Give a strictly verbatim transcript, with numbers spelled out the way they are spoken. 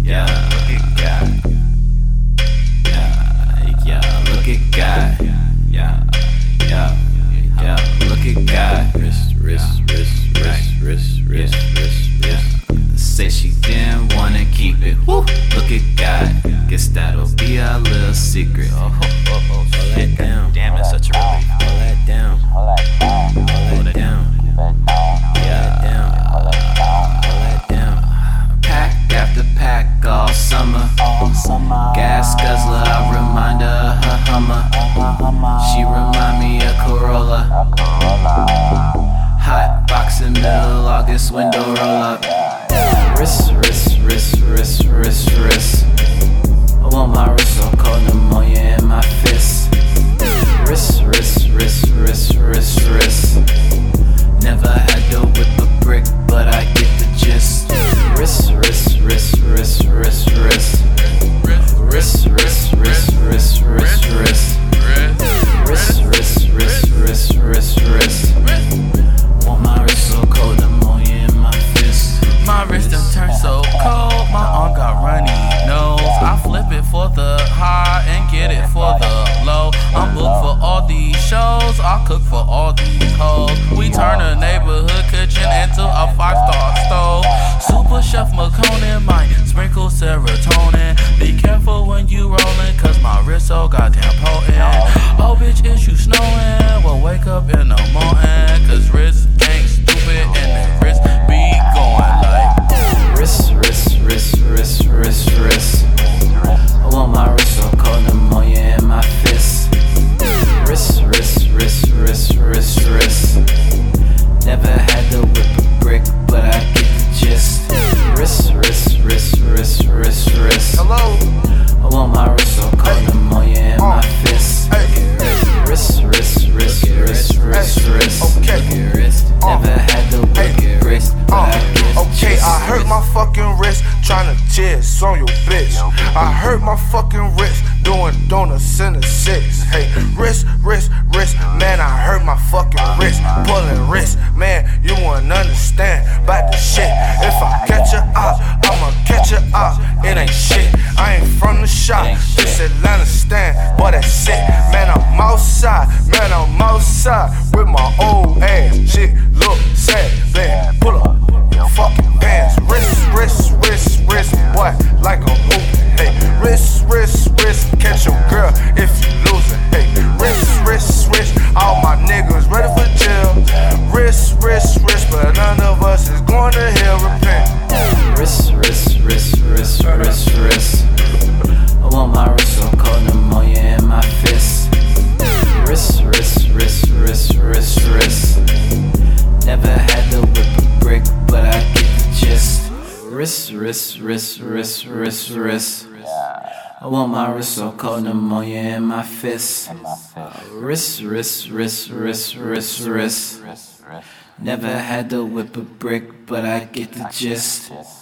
Yeah, look at God. Yeah, yeah, look at God. Yeah, yeah, yeah, look at God. Wrist, wrist, wrist, wrist, wrist, wrist, wrist, wrist. Say she didn't wanna keep it. Woo, look at God. Guess that'll be our little secret. Oh, oh, oh, oh, hold that down. Damn, that's such a relief. Hold that down. Hold that down. Yeah, down. Hold that down. Pack after pack all summer. Gas guzzler, I remind her of her Hummer. She remind me of Corolla. Hot box in middle August, window roll up. Wrist, wrist, wrist, wrist, wrist, wrist. I want my wrist so cold, pneumonia in my fist. Wrist, wrist, wrist, wrist, wrist, wrist. Never had to whip a brick, but I get the gist. Wrist, wrist, wrist, wrist, wrist, wrist. Wrist, wrist, wrist, wrist, wrist, wrist. Wrist, wrist, wrist, wrist, wrist, wrist. Want my wrist so cold, pneumonia in my fist. My wrist done turned so cold, my arm got runny nose. I flip it for the high and get it for the low. I'm booked for all these shows, I cook for all these hoes. We turn a neighborhood kitchen into a five-star stove. Super Chef McConan might sprinkle serotonin. Be careful when you rollin', cause my wrist so goddamn potent. Oh bitch, is you snowing? Well wake up in the morning, cause wrist ain't stupid and the wrist be going like wrist, wrist, wrist, wrist, wrist, wrist. I want my wrist so cold, pneumonia in my fist. Wrist, wrist, wrist, wrist, wrist, wrist. Never had to whip a brick, but I get the gist. Wrist, wrist, wrist, wrist, wrist, wrist. Hello. I want my wrist so cold, pneumonia in my fist. Wrist, wrist, wrist, wrist, wrist, wrist. Okay. Never had to whip a brick, but I get the gist. Okay, I hurt my fucking wrist tryna jizz on your bitch. I hurt my fucking wrist doing donuts in the six. Hey, wrist, wrist, wrist, man, I hurt my fucking wrist. Pulling wrist, man, you wouldn't understand about the shit. If I catch your op, I'ma catch your op. It ain't shit. I ain't from the shop, this Atlanta stand, boy, that's it. Man, I'm outside, man, I'm outside with my old ass. Shit look sad, man, pull up fucking pants. Wrist, wrist, wrist, wrist, boy, like a hoop. Hey, wrist, wrist, wrist, catch your girl if you losing. Hey, wrist, wrist, wrist, all my niggas ready for jail. Wrist, wrist, wrist, but none of us is going to hell, repent. Wrist, wrist, wrist, wrist, wrist, wrist. I want my wrist so cold, pneumonia in my fist. Wrist, wrist, wrist, wrist, wrist, wrist. Never had to whip a brick, but I get the gist. Wrist, wrist, wrist, wrist, wrist, wrist. I want my wrist so cold, pneumonia in my fist. Wrist, wrist, wrist, wrist, wrist, wrist. Never had to whip a brick, but I get the gist.